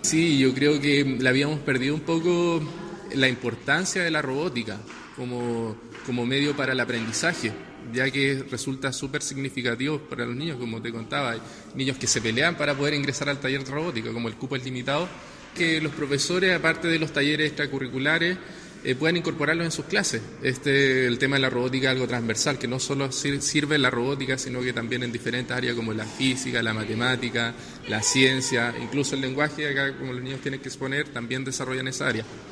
Sí, yo creo que le habíamos perdido un poco la importancia de la robótica como medio para el aprendizaje, ya que resulta súper significativo para los niños, como te contaba. Hay niños que se pelean para poder ingresar al taller de robótica, como el cupo es limitado, que los profesores, aparte de los talleres extracurriculares, puedan incorporarlos en sus clases. El tema de la robótica es algo transversal, que no solo sirve en la robótica, sino que también en diferentes áreas como la física, la matemática, la ciencia, incluso el lenguaje, acá como los niños tienen que exponer, también desarrollan esa área.